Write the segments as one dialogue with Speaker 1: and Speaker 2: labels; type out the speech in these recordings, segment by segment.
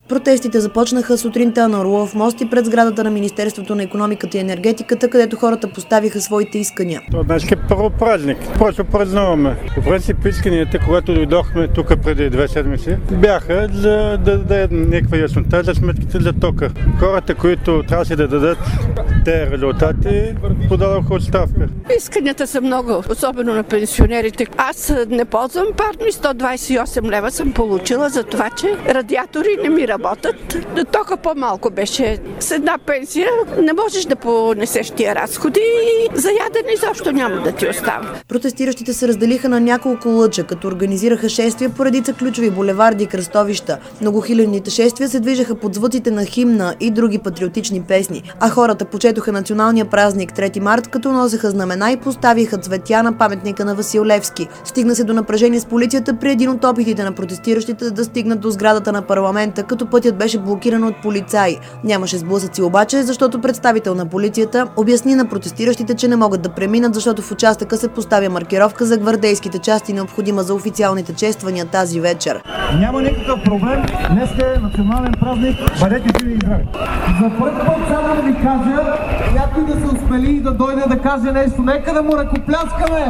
Speaker 1: Протестите започнаха сутринта на Орлов мост и пред сградата на Министерството на икономиката и енергетиката, където хората поставиха своите искания.
Speaker 2: Днес е първо празник. Просто празнуваме. По принцип исканията, когато дойдохме тук преди 2 седмици, бяха да дадат някаква яснота за сметките за тока. Хората, които трябваше да дадат тези резултати, подадоха оставка.
Speaker 3: Исканията са много, особено на пенсионерите. Аз не ползвам парни, 128 лева съм получила за това, че радиатори не ми работят. Да тока по-малко беше. С една пенсия не можеш да понесеш тия разходи и за ядене изобщо няма да ти остава.
Speaker 1: Протестиращите се разделиха на няколко лъча, като организираха шествия по редица ключови булеварди и кръстовища. Многохилядните шествия се движеха под звуците на химна и други патриотични песни, а хората почетоха националния празник 3 март, като носеха знамена и поставиха цветя на паметника на Васил Левски. Стигна се до напрежение с полицията при един от опитите на протестиращите да стигнат до сградата на парламента, като пътят беше блокиран от полицаи. Нямаше сблъсъци обаче, защото представител на полицията обясни на протестиращите, че не могат да преминат, защото в участъка се поставя маркировка за гвардейските части, необходима за официалните чествания тази вечер.
Speaker 4: Няма никакъв проблем. Днес е национален празник. Бъдете живи и здрави. За първи път само да ви кажа, някой да се успели и да дойде да каже нещо. Нека да му ръкопляскаме!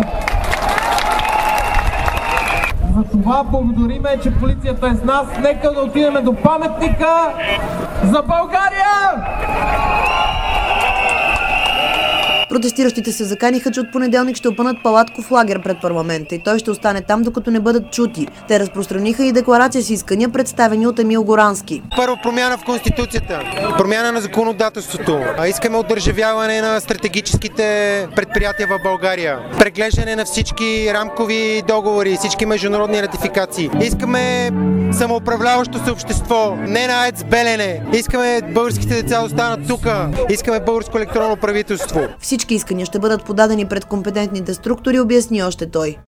Speaker 4: За това благодариме, че полицията е с нас. Нека да отидем до паметника за България!
Speaker 1: Протестиращите се заканиха, че от понеделник ще опънат палатков лагер пред парламента и той ще остане там, докато не бъдат чути. Те разпространиха и декларация с искания, представени от Емил Горански.
Speaker 5: Първо, промяна в Конституцията, промяна на законодателството. Искаме удържавяване на стратегическите предприятия в България, преглеждане на всички рамкови договори, всички международни ратификации. Искаме самоуправляващо се общество, не на АЕЦ Белене. Искаме българските деца да останат тук. Искаме българско електронно правителство.
Speaker 1: Всички искания ще бъдат подадени пред компетентните структури, обясни още той.